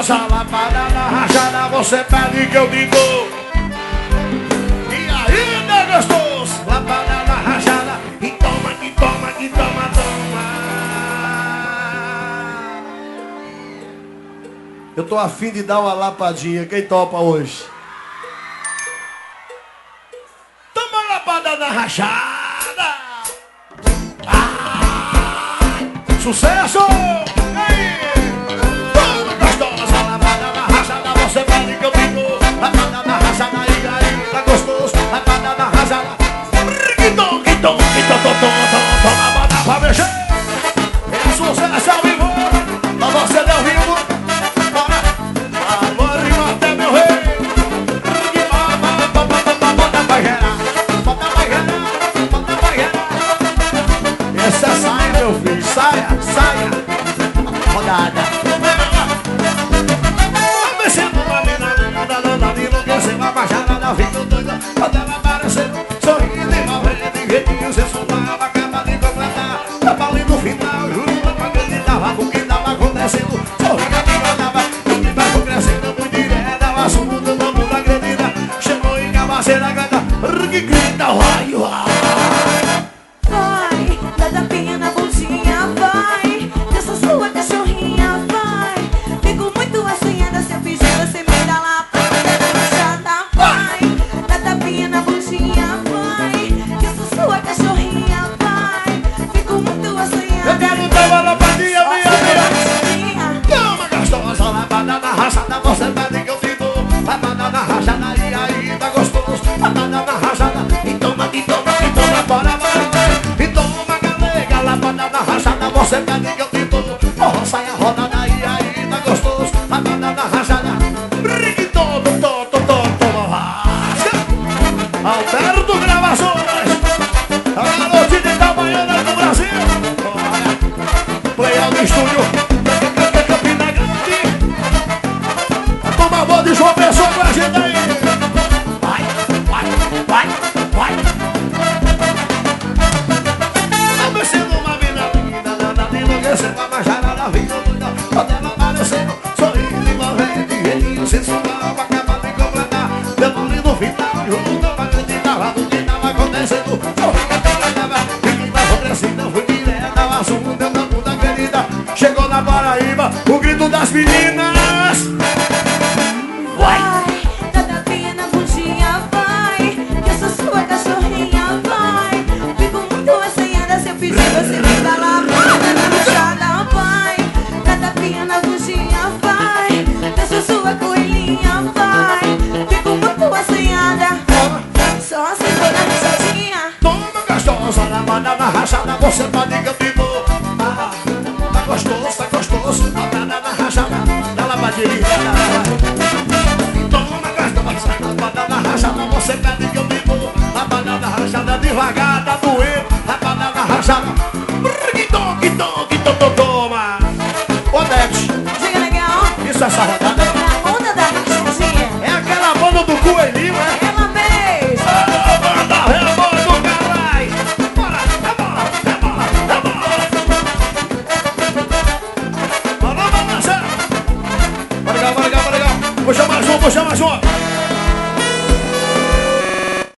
gostosa, lapada na rajada, você pede que eu te dou. E ainda gostoso, lapada na rajada, e toma, que toma, que toma, toma. Eu tô afim de dar uma lapadinha, quem topa hoje? Toma lapada na rajada. Sucesso! Você pede que eu digo, lapada na rajada, e aí tá gostoso, lapada na rajada. Tom, que tom, toma bota pra mexer. É sucesso ao vivo, pra você deu vivo. Bora, alô, rima até meu rei. Bota pra gerar, bota pra gerar, bota pra gerar. Essa é saia, meu filho, saia, saia. Rodada. Você vai baixar da vida doida. Quando ela apareceu, sorrindo e movendo de jeitinho sensual, acaba de completar. Tava ali no final, juro, não acreditava com o que tava acontecendo. Sorria, me mandava, e o que tava crescendo muito direto. O assunto todo mundo acredita. Chegou em Cabaceira, canta, que grita, vai, vai. Vai, dá tapinha na bundinha, vai. Dessa sua cachorrinha, vai. Fico muito assanhada se eu pedir, você me dá lá. Você pede que eu te dou, lapada na rajada, e aí tá gostoso, lapada na rajada, e toma, bora, vai, e toma, galega, lapada na rajada, você pede que eu te dou, oh, sai a rodada, e aí tá gostoso, lapada na rajada, brigue todo, toma, vasca, Alberto Gravações, a garotinha de Itabaiana do Brasil, bora, play out estúdio. De João Pessoa com a gente aí. Vai. Tá descendo uma mina linda, nada de enlouquecer com a majara da vida doida. Quando ela apareceu, sorrindo e movendo de jeitinho sensual, acaba de completar. Deu ali no final, junto não acreditava no que tava acontecendo. Sorrindo que ela e que tava crescendo, foi direto ao assunto, deu todo mundo acredita. Chegou na Paraíba, o grito das meninas. Vai, dá tapinha na bundinha, vai. Que eu sou sua cachorrinha, vai. Fico muito assanhada se eu pedir, você me dá lá. Na rajada, vai. Dá tapinha na bundinha, vai. Que eu sou sua coelhinha, vai. Fico muito assanhada, só se for na rachadinha. Toma gostosa, lapada na rajada, você pode que eu te dou. Tá gostoso, lapada na rajada, dá lavadinha.